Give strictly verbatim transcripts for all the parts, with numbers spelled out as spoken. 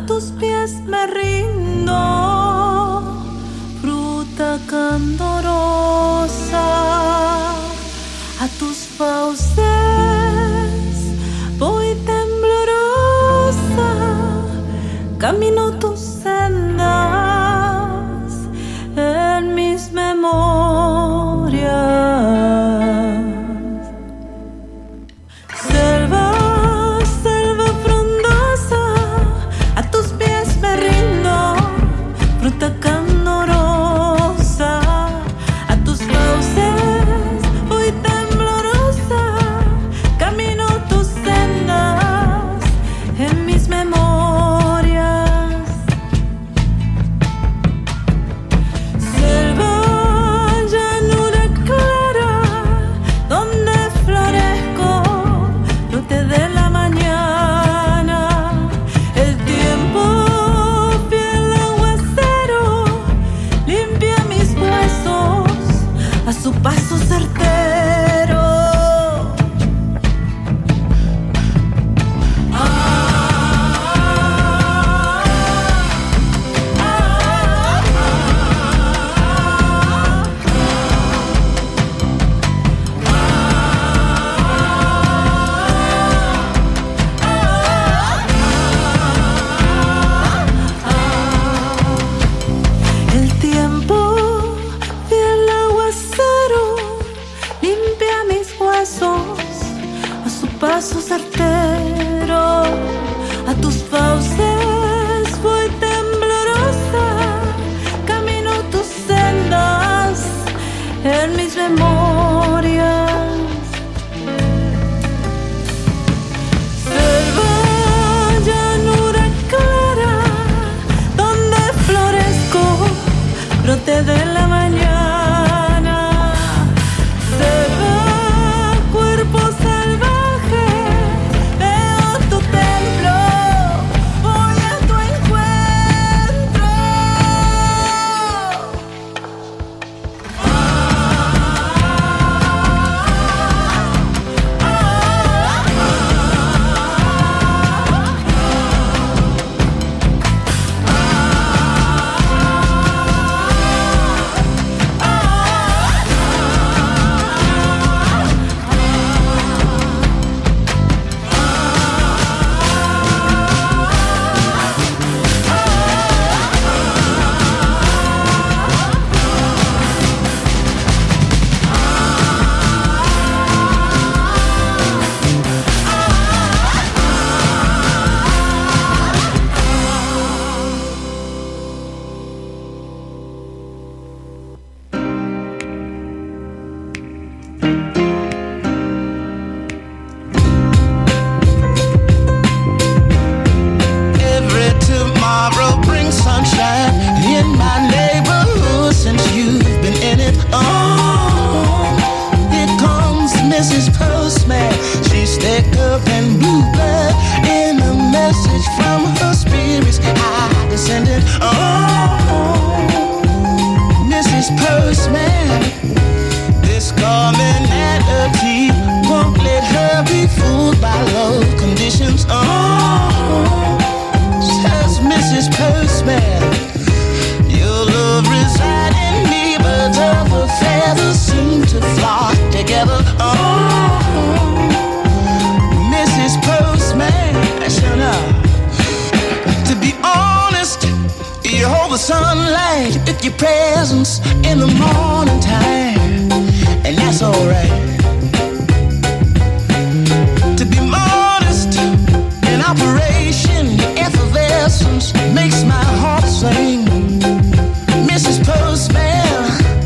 tus pies me rindo, fruta candorosa. A tus fauces voy temblorosa, camino tus sendas en mis memorias. Selva, selva frondosa, a tus pies me rindo, fruta candorosa. A tus fauces voy temblorosa, camino tus sendas en mis memorias. Selva, llanura clara, donde florezco, brote de la mañana. El tiempo, fiel aguacero, limpia mis huesos a su paso certero. Ah, El tiempo, fiel aguacero, limpia mis huesos a su paso certero. A tus fauces voy temblorosa, camino tus sendas en mis memorias. Selva, llanura clara, donde florezco, brote de la mañana. Selva, cuerpo salvaje, veo tu templo, voy a tu encuentro. Every tomorrow brings sunshine in my neighborhood since you've been in it. Oh, here comes Missus Postman. She's thick up and blue blood. In a message from her spirits, I descended. Oh, Missus Postman, this commonality won't let her be fooled by low conditions. Oh, says Missus Postman, your love resides in me, but other feathers seem to flock together. Oh, Missus Postman, shut up. To be honest, you hold the sunlight with your presence in the morning time, and that's alright. To be modest in operation, your effervescence makes my heart sing. Missus Postman,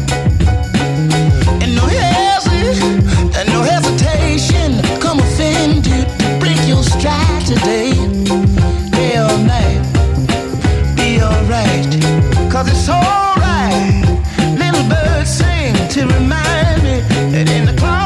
and no hesitation, and no hesitation, come offend you to break your stride today. Day or night, be alright, 'cause it's alright. Little birds sing to remind me that in the cloud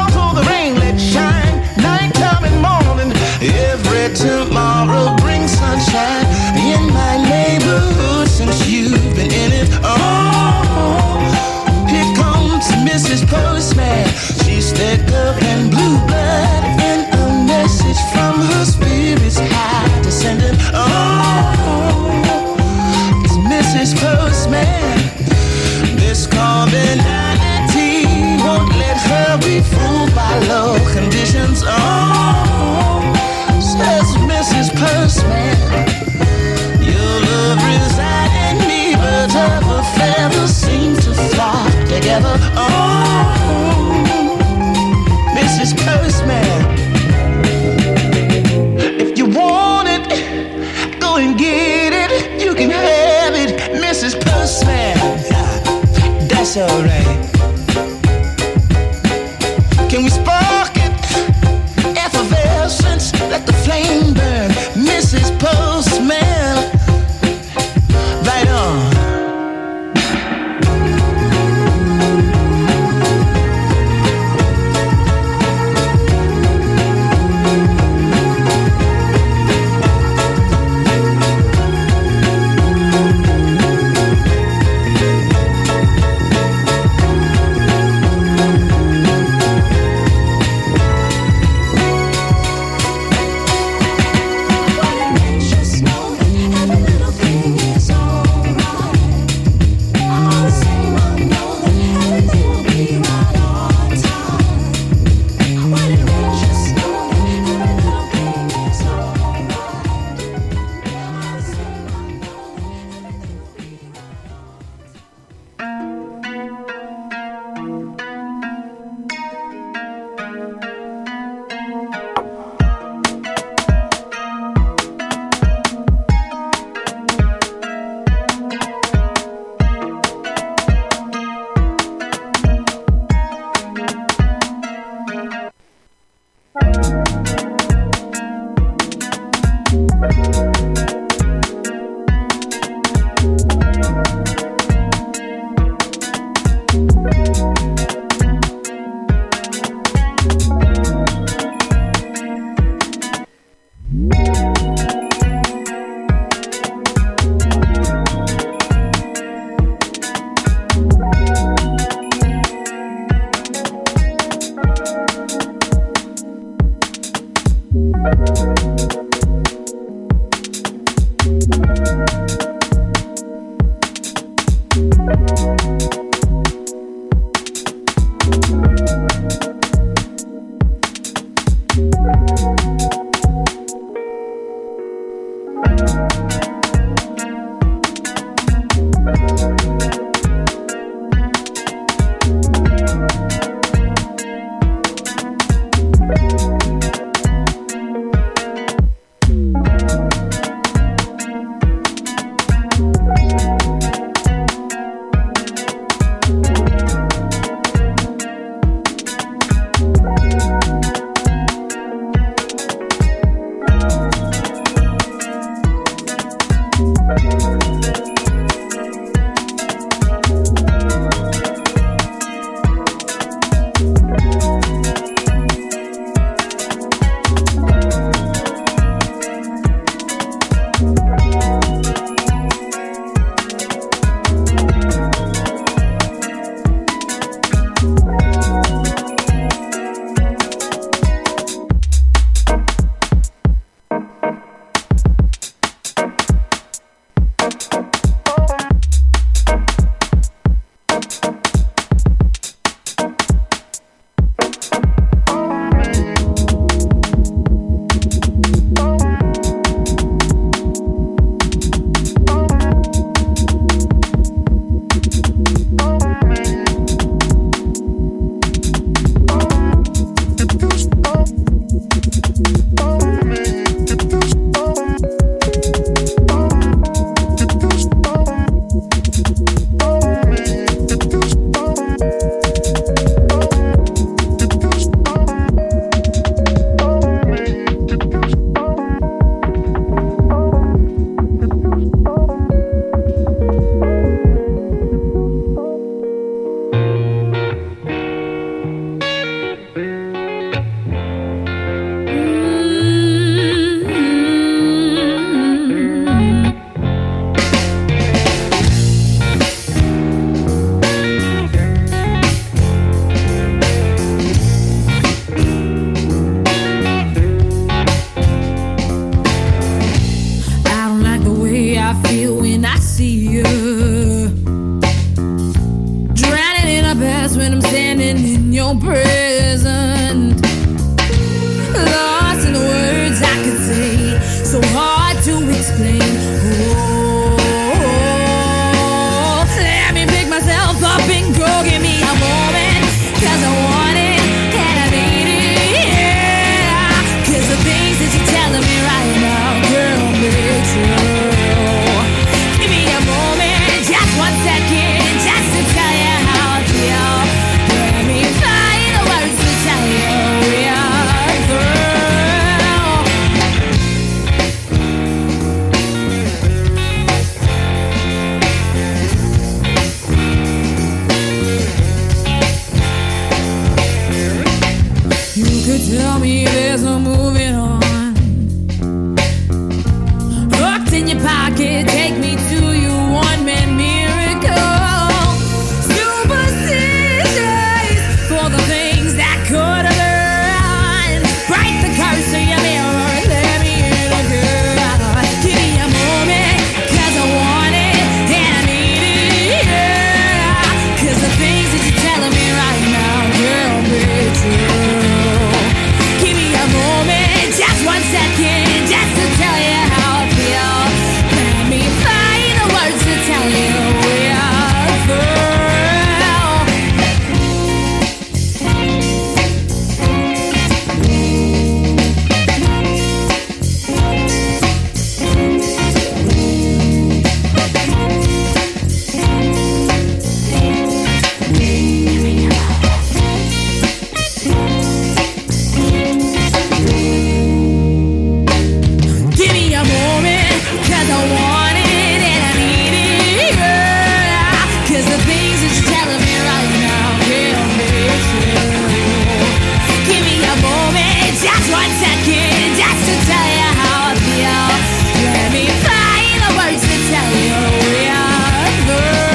go and get it. You can have it, Missus Postman. That's alright. Can we spark it? Effervescence, let the flame burn, Missus Postman. Right on. your present. Lost in the words I could say, so hard to explain. Oh, let me pick myself up and go give me a moment, 'cause I want it and I need it, yeah. 'Cause the things that you're telling me right now, girl, makes it. could take me to you, one-man miracle. Superstitious for the things that could have been. Break the curse of your mirror and let me in a girl. Give me a moment, cause I want it and I need it, yeah. Cause the things that you're telling me right now, girl, be true. Give me a moment, just one second, just to tell you how I feel. Let me find the words to tell you we are through. Give me a moment, cause I want it and I need it, yeah. Cause the things that you're telling me right now can't be true. Give me a moment, just one second, just to tell you how I feel. Let me find the words to tell you we are through.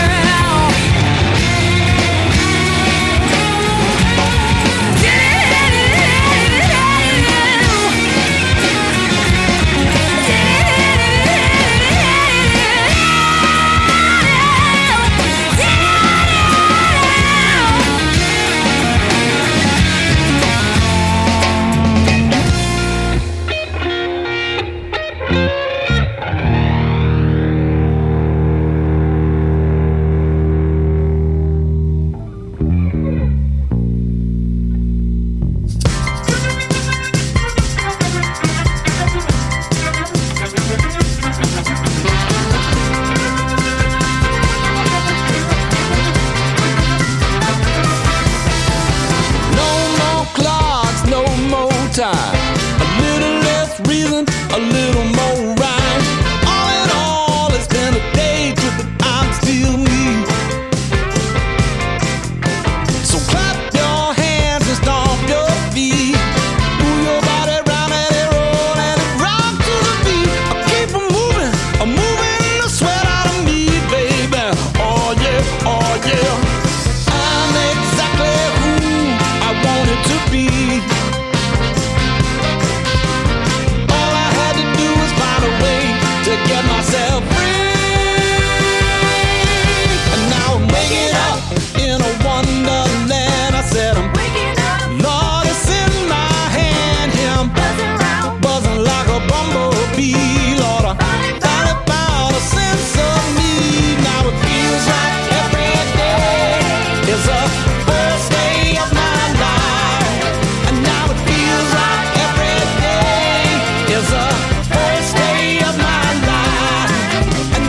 No more clocks, no more time. A little less reason, a little more rhyme. All in all, it's been a day trip, but I'm still me. So clap your hands and stomp your feet. Move your body round and it roll and it rock to the beat. I keep on moving, I'm moving the sweat out of me, baby. Oh yeah, oh yeah. I'm exactly who I wanted to be. All I had to do was find a way to get myself free. And now I'm waking up in a wonderland. I said I'm waking up. Lord, it's in my hand. Here I'm buzzing round, buzzing like a bumblebee. Lord, I finally found a sense of me. Now it feels like every day is a first day of my life. And now it feels like every day is a first day of my life. And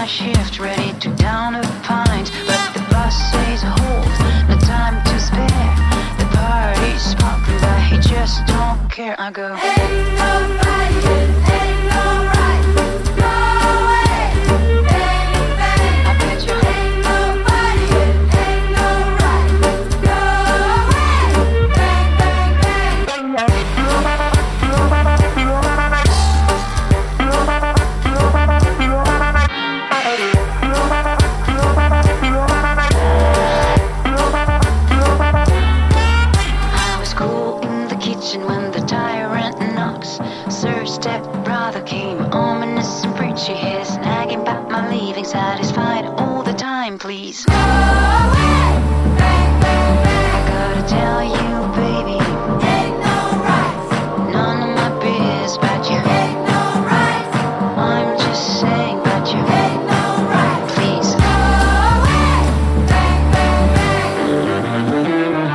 shift, ready to down a pint. But the boss says hold, no time to spare. The party's popping, but he just don't care. I go, ain't no fighting, ain't no right, no way, bang, bang. I bet you ain't no fighting, ain't no right, no way, bang, bang, bang. When the tyrant knocks, Sir Stepbrother came, ominous and preachy, his nagging about my leaving, satisfied all the time, please. Go away, bang, bang, bang. I gotta tell you, baby, ain't no right. None of my biz about you. Ain't no right. I'm just saying about you. Ain't no right. Please. Go away, bang, bang, bang.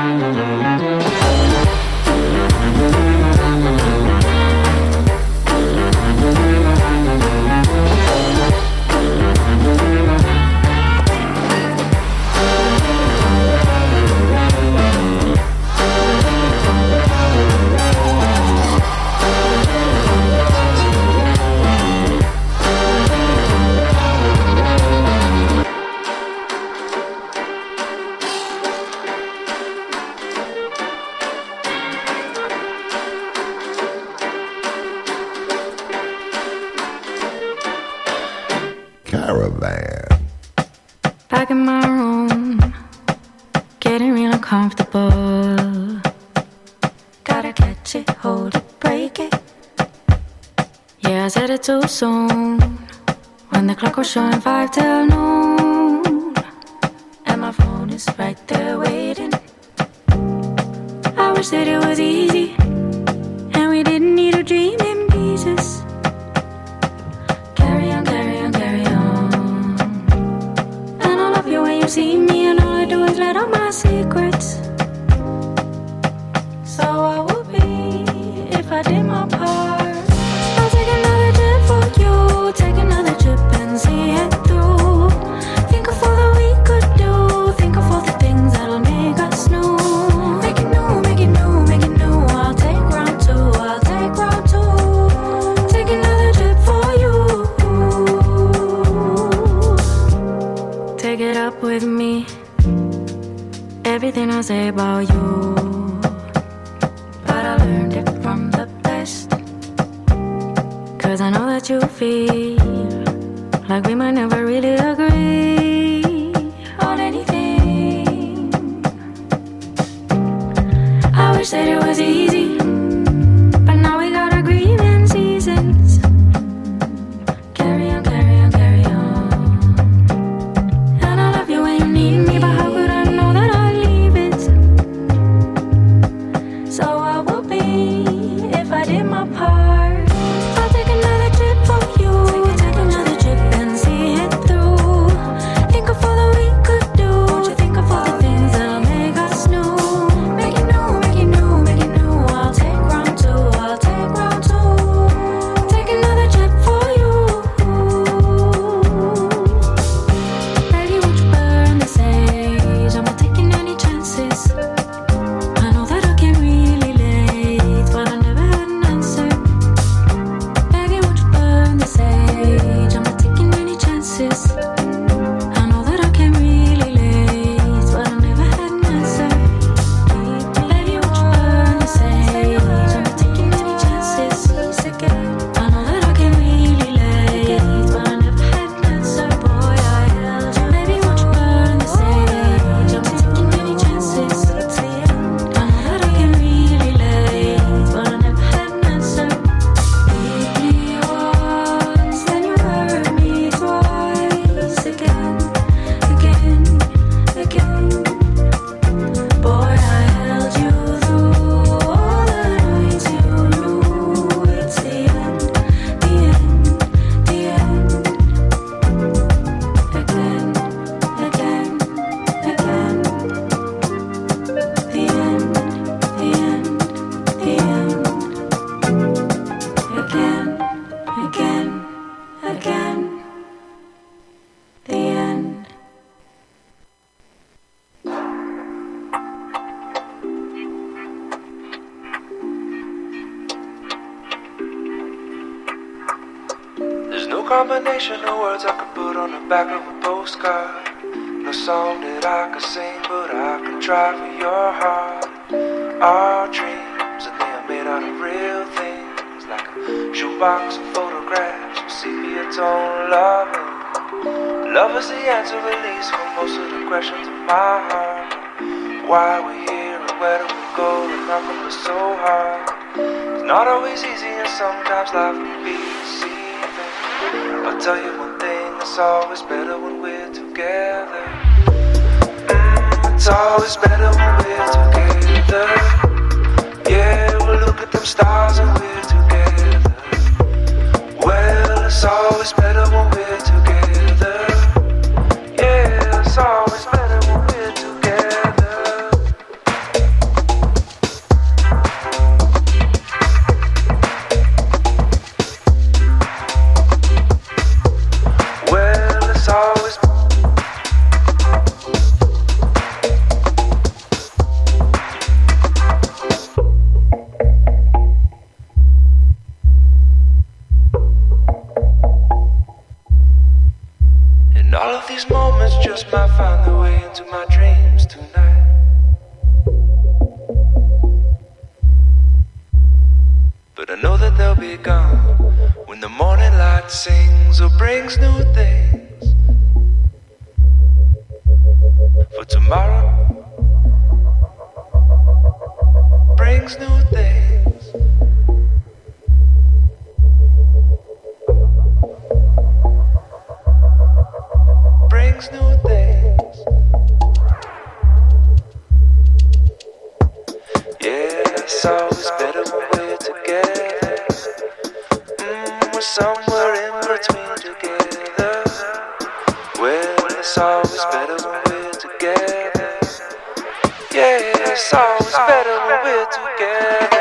Caravan. Back in my room, getting real uncomfortable. Gotta catch it, hold it, break it. Yeah, I said it too soon, when the clock was showing five till noon, and my phone is right there waiting. I wish that it was easy, and we didn't need to dream in pieces. Carry on, carry on, carry on. And I love you when you see me, and all I do is let out my secrets. So I would be if I did my part. I'll take another trip for you, take another trip and see it through. Think of all that we could do, think of all the things that'll make us new. Make it new, make it new, make it new. I'll take round two, I'll take round two. Take another trip for you. Take it up with me, everything I say about you. But I learned it from the best, cause I know that you feel like we might never really agree on anything. I wish that it was easy, but now we got our grieving seasons. Carry on, carry on, carry on. And I love you when you need me, but how could I know that I'd leave it? So I would be if I did my part. I'll take another trip for you, take another trip and see it through. Think of all that we could do, think of all the things that'll make us new. Make it new, make it new, make it new. combination of words I could put on the back of a postcard. No song that I could sing, but I can try for your heart. Our dreams, and they are made out of real things, like a shoebox of photographs with sepia tone loving. Love is the answer, at least, for most of the questions in my heart. Why we're here and where do we go, and how come it's so hard? It's not always easy, and sometimes life can be deceiving. I'll tell you one thing, it's always better when we're together. Mm, it's always better when we're together. Yeah, we'll look at them stars and we're together. Well, it's always better when we're together. Yeah, it's always better when we're together. Well, it's always all of these moments just might find their way into my dreams tonight. But I know that they'll be gone when the morning light sings or brings new things. For tomorrow brings new things. Brings new things. Yeah, it's always better when we're together. Mm, we're somewhere in between together. Well, it's always better when we're together. Yeah, it's always better when we're together.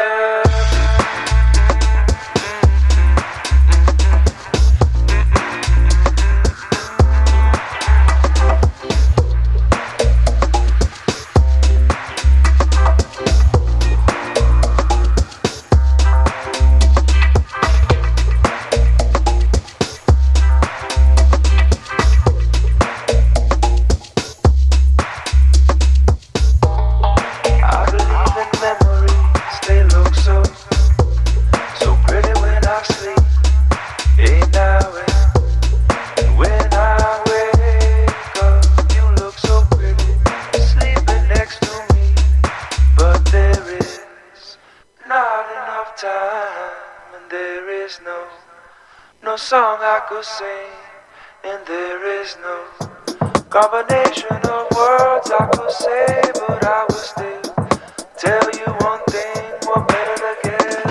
No song I could sing, and there is no combination of words I could say, but I will still tell you one thing, we're better together.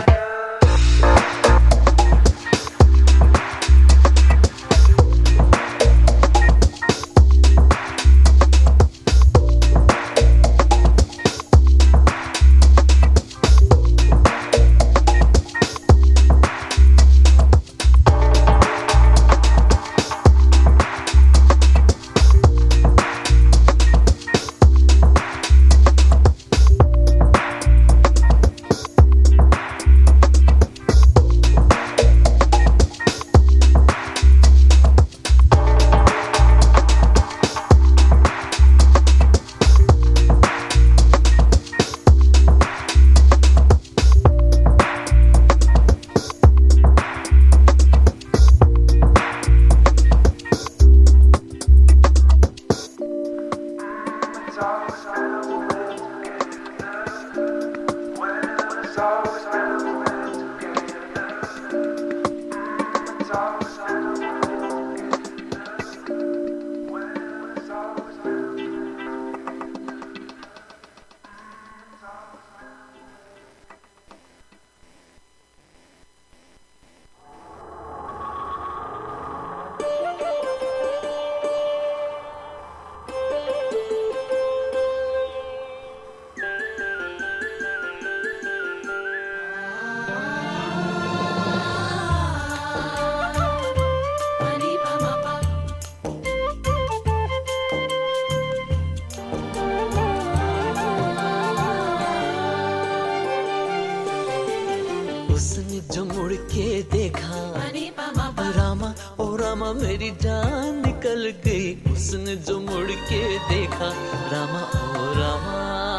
मेरी जान निकल गई उसने जो मुड़ के देखा रामा ओ रामा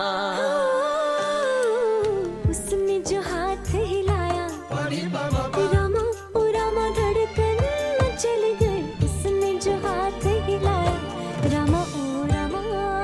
उसने जो हाथ हिलाया रामा ओ रामा धड़कन में चल गई उसने जो हाथ हिलाया रामा ओ रामा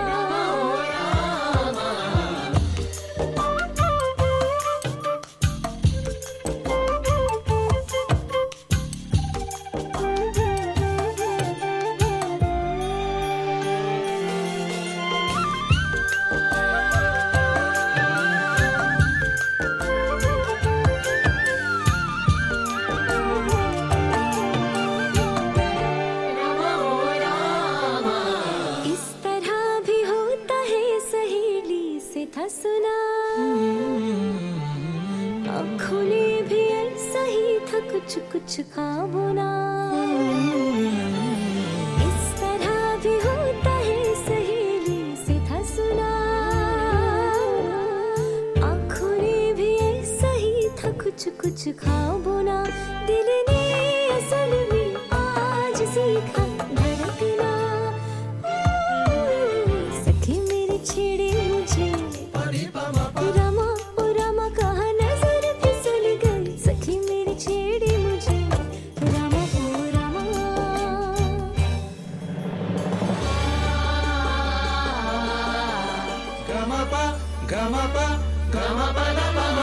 था सुना आँखों ने भी ऐसा ही था कुछ कुछ ख्वाबों ना इस तरह भी होता है सहेली से था सुना आँखों ने भी ऐसा ही था कुछ कुछ ख्वाबों ना दिल ने असल में आज सीखा धड़कना सखी मेरी छेड़े मुझे रामा ओ रामा कहाँ नजर फिसल गई सखी मेरी छेड़ी मुझे रामा ओ Rama Gama pa, gama pa, gama pa da pa ma.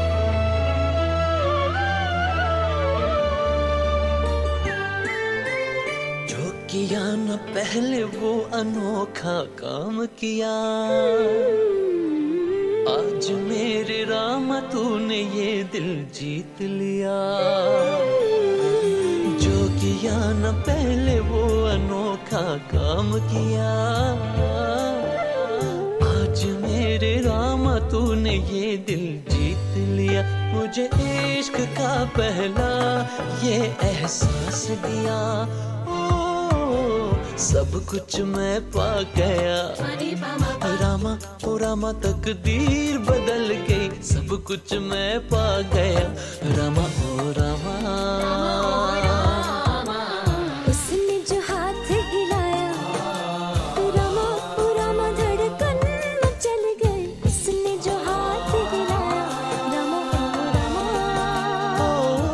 जो किया न पहले वो अनोखा काम किया आज मेरे रामा तूने ये दिल जीत लिया जो किया न पहले वो अनोखा काम किया आज मेरे रामा तूने ये दिल जीत लिया मुझे इश्क का पहला ये एहसास दिया सब कुछ मैं पा गया रामा ओ रामा तकदीर बदल गई सब कुछ मैं पा गया रामा ओ रामा उसने जो हाथ हिलाया रामा ओ रामा धड़कन में चल गई उसने जो हाथ हिलाया रामा ओ रामा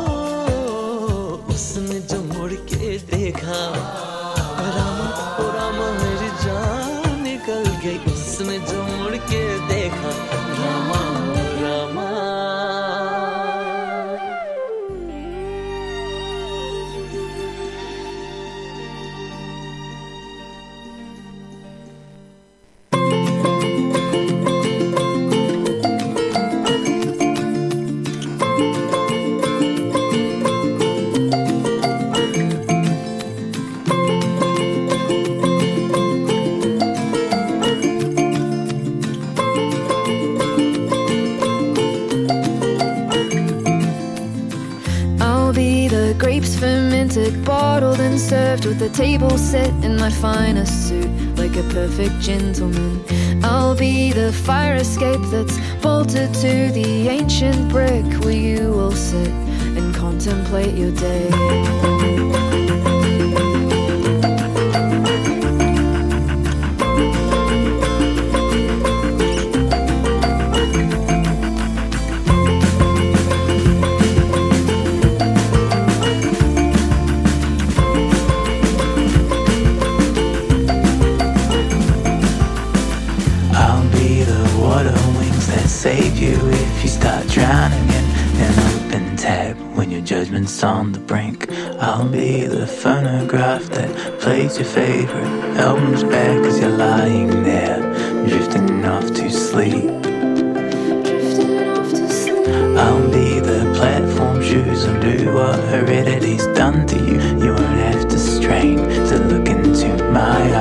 उसने जो मुड़ के देखा रामा ओ रामा मेरी जान निकल गई उसने जो मुड़ के देखा रामा ओ Rama Fermented, bottled and served with the table set in my finest suit, like a perfect gentleman. I'll be the fire escape that's bolted to the ancient brick where you will sit and contemplate your day. Save you if you start drowning in an open tab when your judgment's on the brink. I'll be the phonograph that plays your favorite albums back as you're lying there, drifting off to sleep. I'll be the platform shoes and do what heredity's done to you. You won't have to strain to look into my